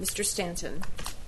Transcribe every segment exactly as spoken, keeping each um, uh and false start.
Mister Stanton.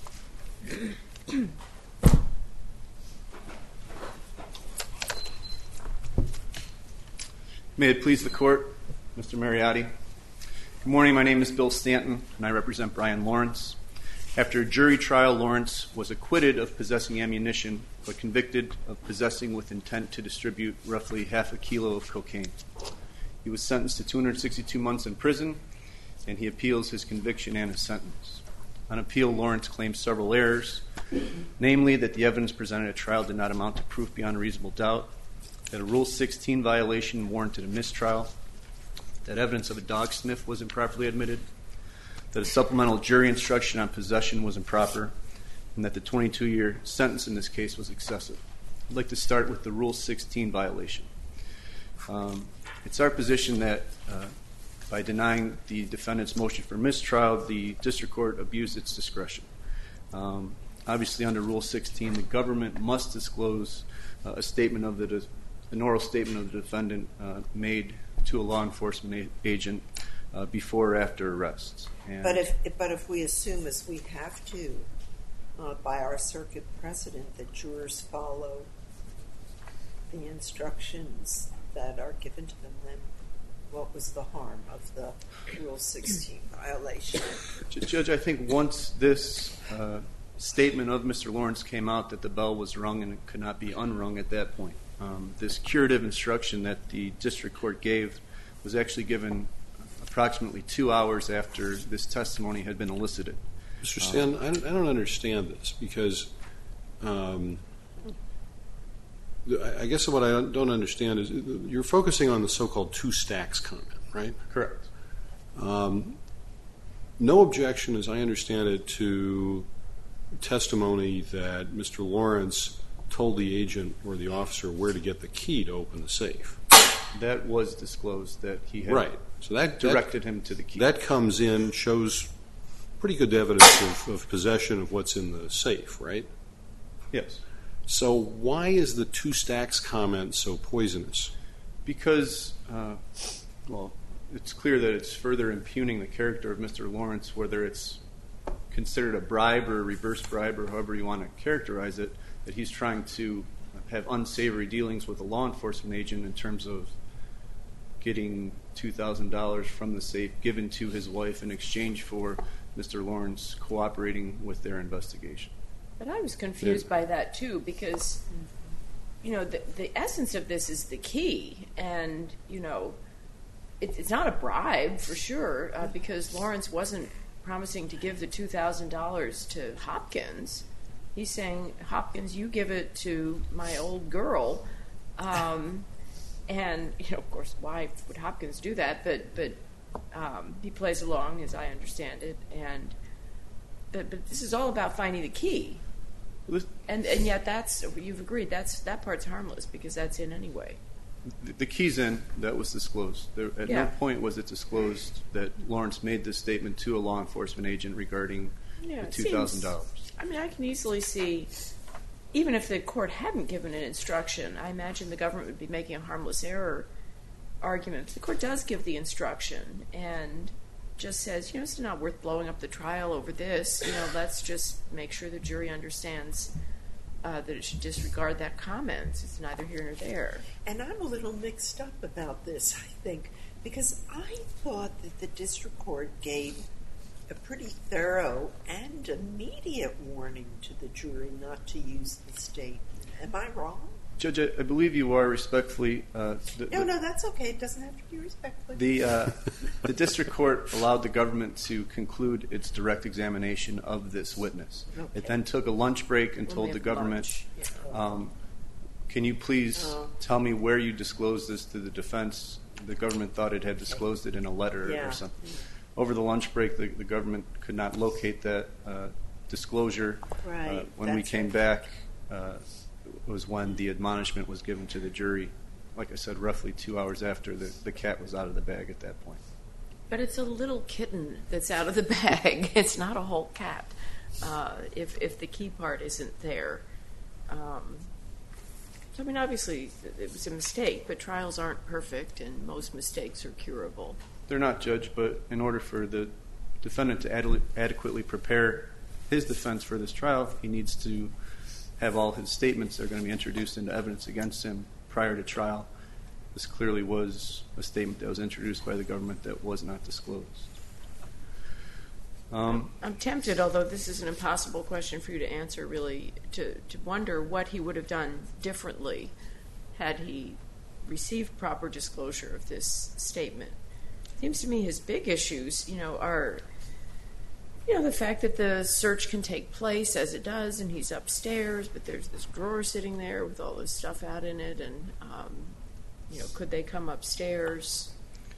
May it please the Court, Mister Mariotti. Good morning, my name is Bill Stanton, and I represent Brian Lawrence. After a jury trial, Lawrence was acquitted of possessing ammunition, but convicted of possessing with intent to distribute roughly half a kilo of cocaine. He was sentenced to two hundred sixty-two months in prison, and he appeals his conviction and his sentence. On appeal, Lawrence claims several errors, namely that the evidence presented at trial did not amount to proof beyond reasonable doubt, that a Rule sixteen violation warranted a mistrial, that evidence of a dog sniff was improperly admitted, that a supplemental jury instruction on possession was improper, and that the twenty-two-year sentence in this case was excessive. I'd like to start with the Rule sixteen violation. Um, it's our position that uh, by denying the defendant's motion for mistrial, the district court abused its discretion. Um, obviously, under Rule sixteen, the government must disclose uh, a statement of the de- an oral statement of the defendant uh, made to a law enforcement a- agent uh, before or after arrests. And but if but if we assume, as we have to, uh, by our circuit precedent, that jurors follow the instructions that are given to them, then what was the harm of the Rule sixteen violation? Judge, I think once this uh, statement of Mister Lawrence came out, that the bell was rung and it could not be unrung at that point. Um, this curative instruction that the district court gave was actually given approximately two hours after this testimony had been elicited. Mister Stan, um, I, don't, I don't understand this because um, I guess what I don't understand is you're focusing on the so-called two stacks comment, right? Correct. Um, no objection, as I understand it, to testimony that Mister Lawrence told the agent or the officer where to get the key to open the safe. That was disclosed, that he had right. So that directed that, him to the key. That comes in, shows pretty good evidence of, of possession of what's in the safe, right? Yes. So why is the two stacks comment so poisonous? Because, uh, well, it's clear that it's further impugning the character of Mister Lawrence, whether it's considered a bribe or a reverse bribe or however you want to characterize it, that he's trying to have unsavory dealings with a law enforcement agent in terms of getting two thousand dollars from the safe given to his wife in exchange for Mister Lawrence cooperating with their investigation. But I was confused yeah. by that, too, because, you know, the, the essence of this is the key. And, you know, it, it's not a bribe, for sure, uh, because Lawrence wasn't promising to give the two thousand dollars to Hopkins. He's saying, Hopkins, you give it to my old girl. Um, and, you know, of course, why would Hopkins do that? But but um, he plays along, as I understand it. And but, but this is all about finding the key. And and yet that's, you've agreed, that's that part's harmless because that's in anyway. The, the key's in. That was disclosed. There, at yeah. no point was it disclosed that Lawrence made this statement to a law enforcement agent regarding yeah, the two thousand dollars. I mean, I can easily see, even if the court hadn't given an instruction, I imagine the government would be making a harmless error argument. If the court does give the instruction and just says, you know, it's not worth blowing up the trial over this, you know, let's just make sure the jury understands uh, that it should disregard that comment. It's neither here nor there. And I'm a little mixed up about this, I think, because I thought that the district court gave a pretty thorough and immediate warning to the jury not to use the statement. Am I wrong? Judge, I, I believe you are respectfully. Uh, the, no, the, no, that's okay. It doesn't have to be respectfully. The uh, the district court allowed the government to conclude its direct examination of this witness. Okay. It then took a lunch break and We'll told the government, yeah. um, "Can you please oh. tell me where you disclosed this to the defense?" The government thought it had disclosed it in a letter yeah. or something. Over the lunch break, the, the government could not locate that uh, disclosure. Right. Uh, when we came right. back, uh, was when the admonishment was given to the jury. Like I said, roughly two hours after the, the cat was out of the bag at that point. But it's a little kitten that's out of the bag. It's not a whole cat. Uh, if if the key part isn't there. Um, so I mean, obviously it was a mistake, but trials aren't perfect, and most mistakes are curable. They're not, Judge, but in order for the defendant to ad- adequately prepare his defense for this trial, he needs to have all his statements that are going to be introduced into evidence against him prior to trial. This clearly was a statement that was introduced by the government that was not disclosed. Um, I'm tempted, although this is an impossible question for you to answer, really, to, to wonder what he would have done differently had he received proper disclosure of this statement. Seems to me his big issues, you know, are, you know, the fact that the search can take place as it does, and he's upstairs, but there's this drawer sitting there with all this stuff out in it, and, um, you know, could they come upstairs?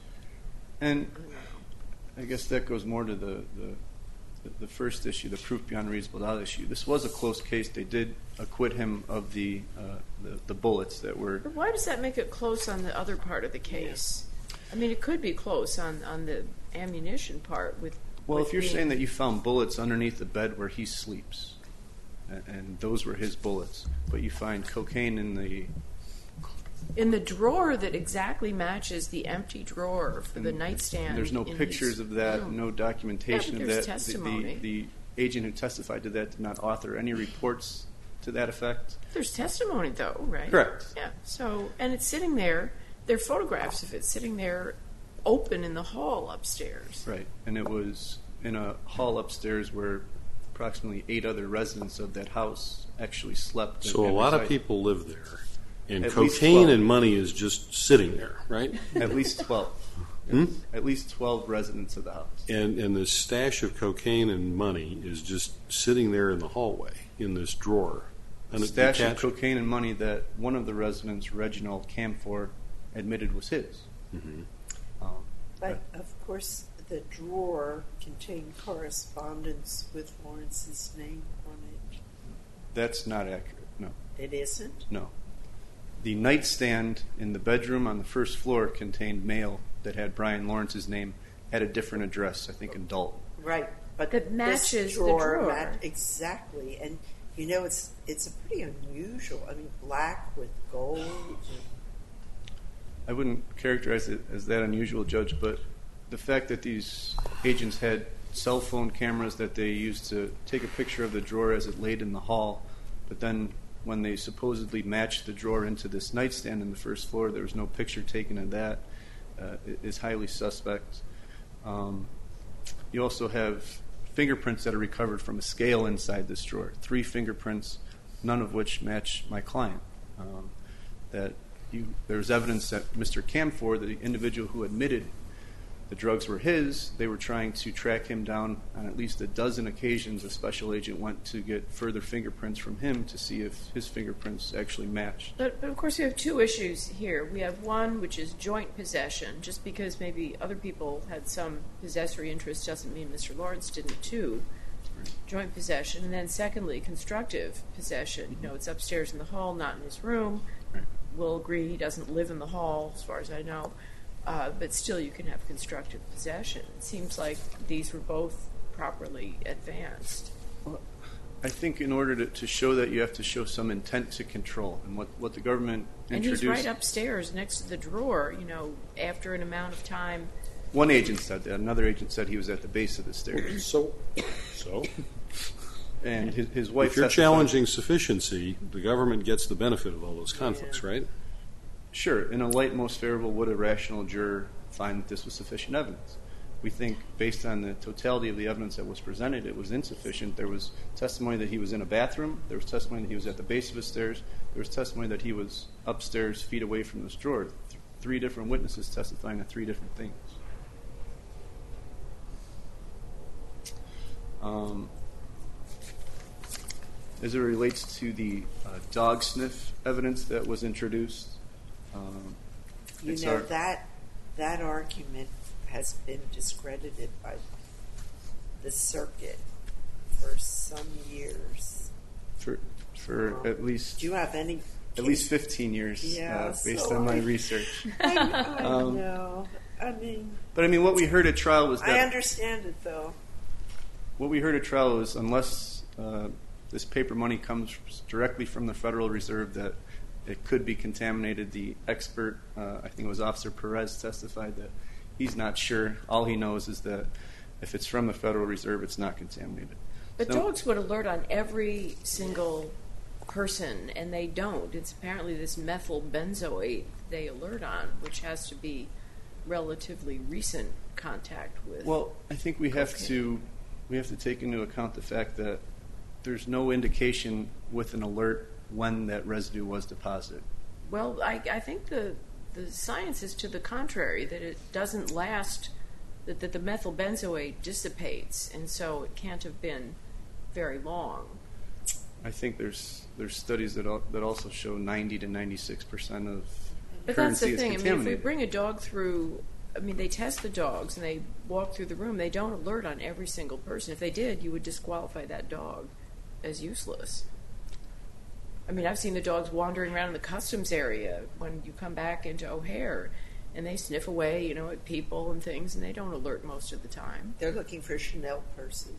And I guess that goes more to the, the the first issue, the proof beyond reasonable doubt issue. This was a close case. They did acquit him of the uh, the, the bullets that were... But why does that make it close on the other part of the case? I mean, it could be close on, on the ammunition part with... Well, with if you're being... saying that you found bullets underneath the bed where he sleeps, and, and those were his bullets, but you find cocaine in the... in the drawer that exactly matches the empty drawer for the and nightstand. There's no in pictures his of that, room. no documentation Yeah, of but there's that. testimony. The, the agent who testified to that did not author any reports to that effect. There's testimony, though, right? Correct. Yeah. So, and it's sitting there. There are photographs of it sitting there, open in the hall upstairs. Right, and it was in a hall upstairs where approximately eight other residents of that house actually slept. So a and lot of resided. people live there, and At least cocaine twelve. and money is just sitting there, right? At least twelve. Hmm? At least twelve residents of the house. And and this stash of cocaine and money is just sitting there in the hallway in this drawer. A And stash of detached- cocaine and money that one of the residents, Reginald Camphor, admitted was his. Mhm. Um, But of course, the drawer contained correspondence with Lawrence's name on it. that's not accurate. No, It isn't? no. The nightstand in the bedroom on the first floor contained mail that had Brian Lawrence's name at a different address, I think in Dalton. Right. But That this matches the drawer, drawer. mat- exactly. And you know, it's it's a pretty unusual. I mean, black with gold. And, I wouldn't characterize it as that unusual, Judge, but the fact that these agents had cell phone cameras that they used to take a picture of the drawer as it laid in the hall, but then when they supposedly matched the drawer into this nightstand in the first floor, there was no picture taken of that, uh, is highly suspect. Um, you also have fingerprints that are recovered from a scale inside this drawer, three fingerprints, none of which match my client. Um, that you, there's evidence that Mister Camphor, the individual who admitted the drugs were his, they were trying to track him down on at least a dozen occasions. A special agent went to get further fingerprints from him to see if his fingerprints actually matched. But, but of course, we have two issues here. We have one, which is joint possession. Just because maybe other people had some possessory interest doesn't mean Mister Lawrence didn't too. Joint possession. And then secondly, constructive possession. You know, it's upstairs in the hall, not in his room. Right. We'll agree he doesn't live in the hall, as far as I know. Uh, but still, you can have constructive possession. It seems like these were both properly advanced. Well, I think in order to, to show that, you have to show some intent to control. And what, what the government introduced... And he's right upstairs next to the drawer, you know, after an amount of time. One agent said that. Another agent said he was at the base of the stairs. So, so And his, his wife if you're testified- challenging sufficiency, the government gets the benefit of all those conflicts, right? Sure. In a light most favorable, would a rational juror find that this was sufficient evidence? We think, based on the totality of the evidence that was presented, it was insufficient. There was testimony that he was in a bathroom. There was testimony that he was at the base of the stairs. There was testimony that he was upstairs, feet away from this drawer. Th- three different witnesses testifying to three different things. Um, as it relates to the uh, dog sniff evidence that was introduced, um, you it's know, our- that that argument has been discredited by the circuit for some years. for for at least Do you have any? at least fifteen years, Yeah, uh, based so on my I- research. I, I Um, know. I mean, But I mean, what we heard at trial was I that understand it though. what we heard at trial was unless uh, this paper money comes directly from the Federal Reserve, that it could be contaminated. The expert, uh, I think it was Officer Perez, testified that he's not sure. All he knows is that If it's from the Federal Reserve, it's not contaminated. But So- dogs would alert on every single person, and they don't. It's apparently this methyl benzoate they alert on, which has to be relatively recent contact with. Well, I think we have cocaine. to we have to take into account the fact that there's no indication with an alert when that residue was deposited. Well, I, I think the the science is to the contrary, that it doesn't last, that, that the methyl benzoate dissipates, and so it can't have been very long. I think there's there's studies that al- that also show ninety to ninety-six percent of But that's currency the is thing. I mean, if we contaminated. bring a dog through, I mean, they test the dogs and they walk through the room. They don't alert on every single person. If they did, you would disqualify that dog as useless. I mean, I've seen the dogs wandering around in the customs area when you come back into O'Hare, and they sniff away, you know, at people and things, and they don't alert most of the time. They're looking for Chanel purses.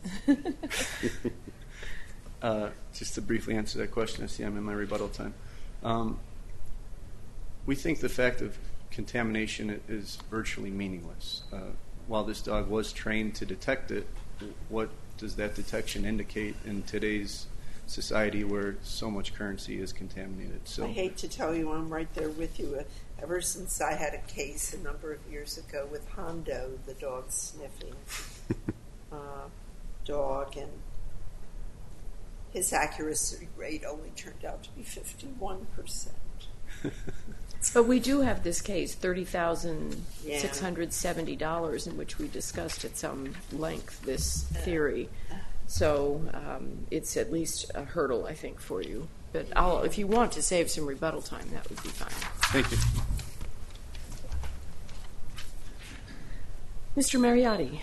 Uh, just to briefly answer that question, I see I'm in my rebuttal time. Um, we think the fact of contamination i- is virtually meaningless. Uh, while this dog was trained to detect it, what does that detection indicate in today's society where so much currency is contaminated? So I hate to tell you, I'm right there with you. Uh, Ever since I had a case a number of years ago with Hondo, the dog sniffing uh, dog, and his accuracy rate only turned out to be fifty-one percent. But we do have this case, thirty thousand six hundred seventy dollars, in which we discussed at some length this theory. So um, it's at least a hurdle, I think, for you. But I'll, if you want to save some rebuttal time, that would be fine. thank you. Mister Mariotti.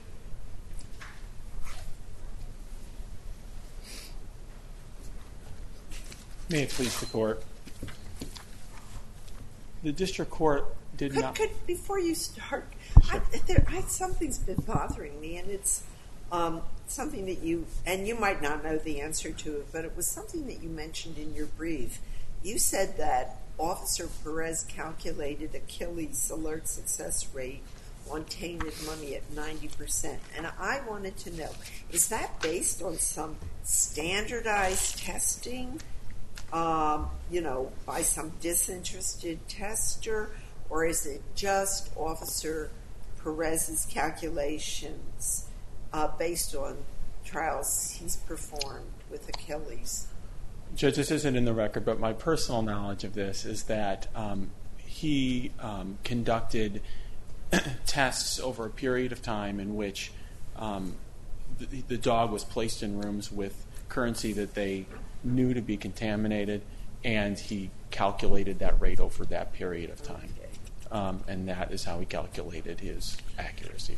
May it please the court. The district court did Could, not. could, before you start, I, there, I, something's been bothering me, and it's um, something that you, and you might not know the answer to it, but it was something that you mentioned in your brief. You said that Officer Perez calculated Achilles' alert success rate on tainted money at ninety percent. And I wanted to know, is that based on some standardized testing, um, you know, by some disinterested tester, or is it just Officer Perez's calculations uh, based on trials he's performed with Achilles? Judge, this isn't in the record, but my personal knowledge of this is that um, he um, conducted tests over a period of time in which um, the, the dog was placed in rooms with currency that they knew to be contaminated, and he calculated that rate over that period of time. Um, and that is how he calculated his accuracy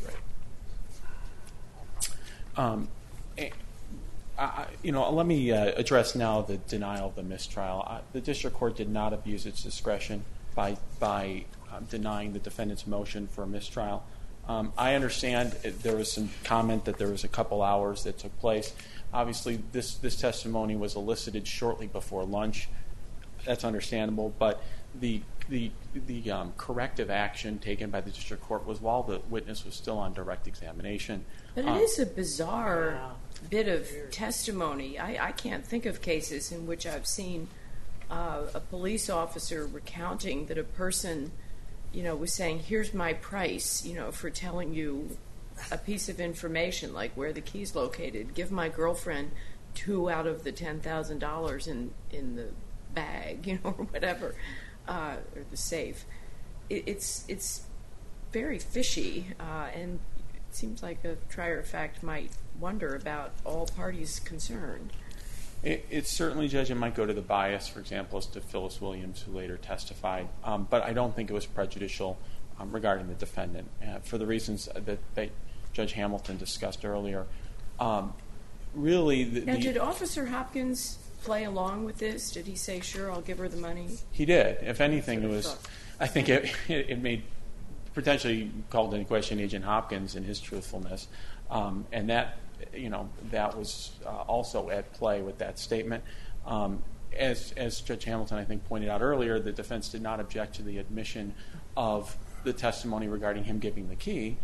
rate. Um, and, I, you know, let me uh, address now the denial of the mistrial. I, the district court did not abuse its discretion by by um, denying the defendant's motion for a mistrial. Um, I understand it, there was some comment that there was a couple hours that took place. Obviously, this this testimony was elicited shortly before lunch. That's understandable, but the the the um, corrective action taken by the district court was while the witness was still on direct examination. But it Um, is a bizarre Wow. bit of testimony. I, I can't think of cases in which I've seen uh, a police officer recounting that a person, you know, was saying, here's my price, you know, for telling you a piece of information, like where the key's located. Give my girlfriend two out of the ten thousand dollars in, in the bag, you know, or whatever, uh, or the safe. It, it's, it's very fishy, uh, and it seems like a trier of fact might wonder about all parties concerned. It, it's certainly, Judge, it might go to the bias, for example, as to Phyllis Williams, who later testified. Um, but I don't think it was prejudicial um, regarding the defendant, uh, for the reasons that, that Judge Hamilton discussed earlier. Um, really, the, Now, the, did Officer Hopkins play along with this? Did he say, sure, I'll give her the money? he did. If anything, it was. Thought. I think it, it, it made potentially called into question Agent Hopkins and his truthfulness, um, and that you know that was uh, also at play with that statement. Um, as as Judge Hamilton, I think, pointed out earlier, the defense did not object to the admission of the testimony regarding him giving the key.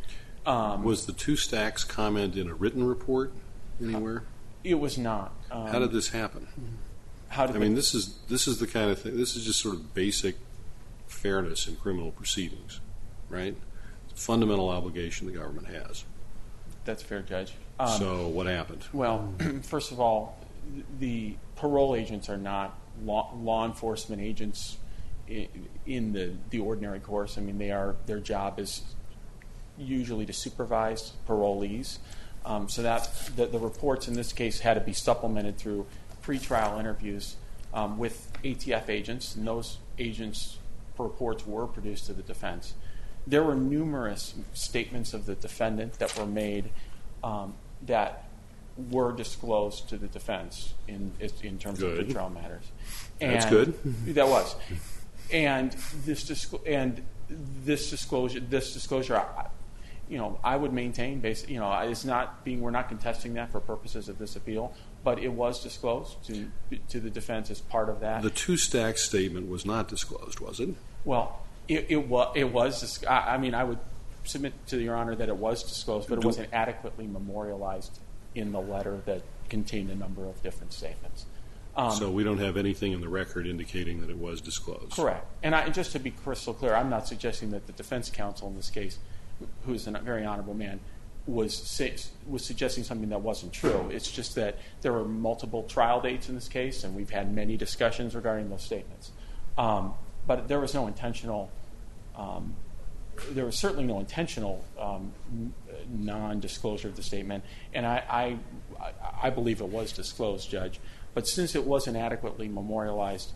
Um, was the two stacks comment in a written report anywhere? It was not. Um, How did this happen? How did I they, mean, this is this is the kind of thing. This is just sort of basic fairness in criminal proceedings, right? It's a fundamental obligation the government has. That's fair, Judge. Um, so what happened? Well, first of all, the parole agents are not law, law enforcement agents in, in the, the ordinary course. I mean, they are. Their job is usually to supervise parolees. Um, so that the, the reports in this case had to be supplemented through pretrial interviews um, with A T F agents, and those agents' reports were produced to the defense. There were numerous statements of the defendant that were made um, that were disclosed to the defense in in terms good. of pretrial matters. And That's good. That was, and this disclo- and this disclosure, this disclosure. I, You know, I would maintain, basically, you know, it's not being, we're not contesting that for purposes of this appeal, but it was disclosed to to the defense as part of that. The two stack statement was not disclosed, was it? Well, it, it was. It was. I, I mean, I would submit to Your Honor that it was disclosed, but it wasn't adequately memorialized in the letter that contained a number of different statements. Um, so we don't have anything in the record indicating that it was disclosed. Correct. And I, just to be crystal clear, I'm not suggesting that the defense counsel in this case, who is a very honorable man, was say, was suggesting something that wasn't true. It's just that there were multiple trial dates in this case, and we've had many discussions regarding those statements. Um, but there was no intentional, um, there was certainly no intentional um, non-disclosure of the statement, and I, I, I believe it was disclosed, Judge. But since it wasn't adequately memorialized,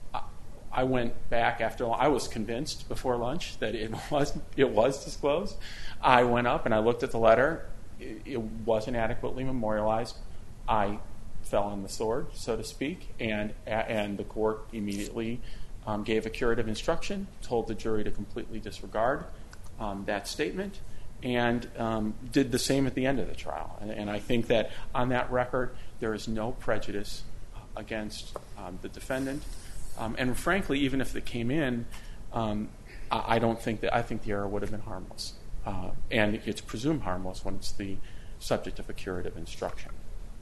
I went back after I was convinced before lunch that it was it was disclosed. I went up and I looked at the letter. It, it wasn't adequately memorialized. I fell on the sword, so to speak, and and the court immediately um, gave a curative instruction, told the jury to completely disregard um, that statement, and um, did the same at the end of the trial. And, and I think that on that record, there is no prejudice against um, the defendant. Um, and frankly, even if it came in, um, I, I don't think that I think the error would have been harmless, uh, and it's presumed harmless when it's the subject of a curative instruction.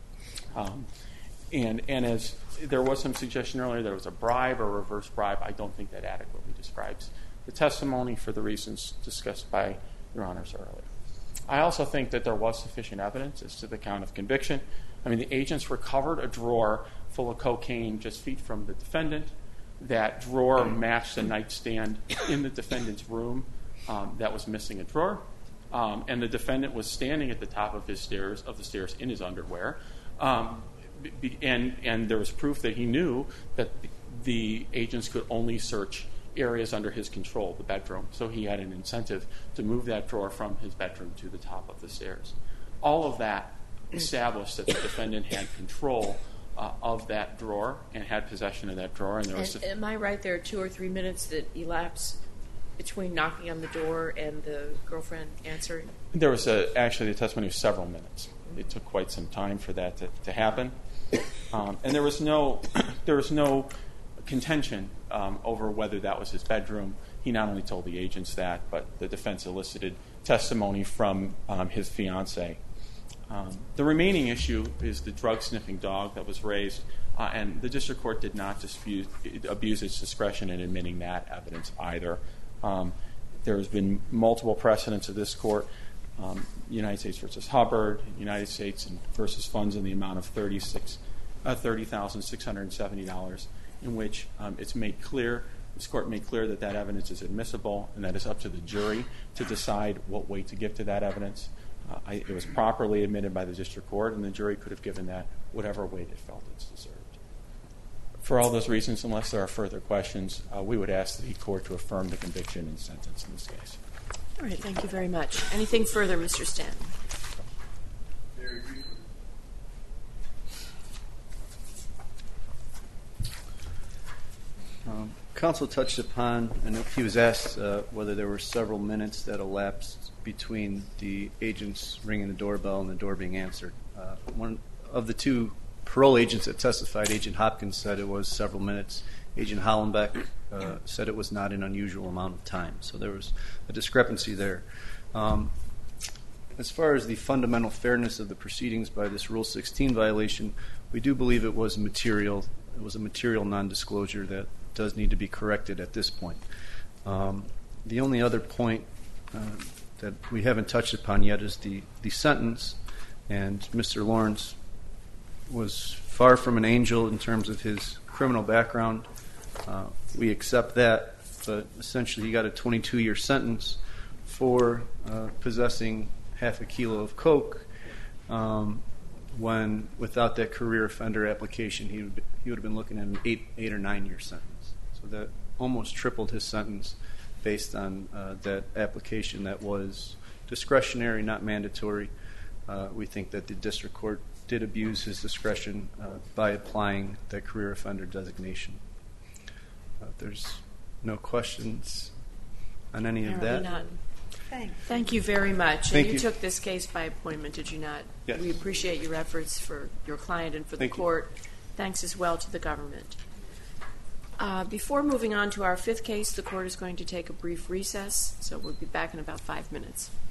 Um, and and as there was some suggestion earlier, there was a bribe or reverse bribe. I don't think that adequately describes the testimony for the reasons discussed by Your Honors earlier. I also think that there was sufficient evidence as to the count of conviction. I mean, the agents recovered a drawer full of cocaine just feet from the defendant. That drawer matched the nightstand in the defendant's room um, that was missing a drawer, um, and the defendant was standing at the top of his stairs of the stairs in his underwear, um, be, and and there was proof that he knew that the, the agents could only search areas under his control, the bedroom. So he had an incentive to move that drawer from his bedroom to the top of the stairs. All of that established that the defendant had control Uh, of that drawer and had possession of that drawer. And there was. And, am I right? There are two or three minutes that elapse between knocking on the door and the girlfriend answering. There was a, actually the testimony was several minutes. It took quite some time for that to, to happen, um, and there was no there was no contention um, over whether that was his bedroom. He not only told the agents that, but the defense elicited testimony from um, his fiancée. Um, the remaining issue is the drug-sniffing dog that was raised, uh, and the district court did not dispute, abuse its discretion in admitting that evidence either. Um, there has been multiple precedents of this court, um, United States versus Hubbard, United States versus funds in the amount of thirty-six, uh, thirty thousand six hundred seventy dollars, in which um, it's made clear, this court made clear that that evidence is admissible, and that it's up to the jury to decide what weight to give to that evidence. Uh, I, it was properly admitted by the district court, and the jury could have given that whatever weight it felt it's deserved. For all those reasons, unless there are further questions, uh, we would ask the court to affirm the conviction and sentence in this case. All right, thank you very much. Anything further, Mister Stanton? Very briefly. Um, counsel touched upon, and he was asked uh, whether there were several minutes that elapsed between the agents ringing the doorbell and the door being answered. Uh, one of the two parole agents that testified, Agent Hopkins, said it was several minutes. Agent Hollenbeck uh, said it was not an unusual amount of time. So there was a discrepancy there. Um, as far as the fundamental fairness of the proceedings by this Rule sixteen violation, we do believe it was material. It was a material nondisclosure that does need to be corrected at this point. Um, the only other point uh, that we haven't touched upon yet is the, the sentence, and Mister Lawrence was far from an angel in terms of his criminal background. Uh, we accept that, but essentially he got a twenty-two year sentence for uh, possessing half a kilo of coke, um, when without that career offender application he would, he would have been looking at an eight, eight or nine year sentence. So that almost tripled his sentence based on uh, that application that was discretionary, not mandatory. Uh, we think that the district court did abuse his discretion uh, by applying that career offender designation. Uh, if there's no questions on any of that. Not. Thanks. Thank you very much. Thank and you, you took this case by appointment, did you not? Yes. We appreciate your efforts for your client and for the Thank you. court. Thanks as well to the government. Uh, before moving on to our fifth case, the court is going to take a brief recess, so we'll be back in about five minutes.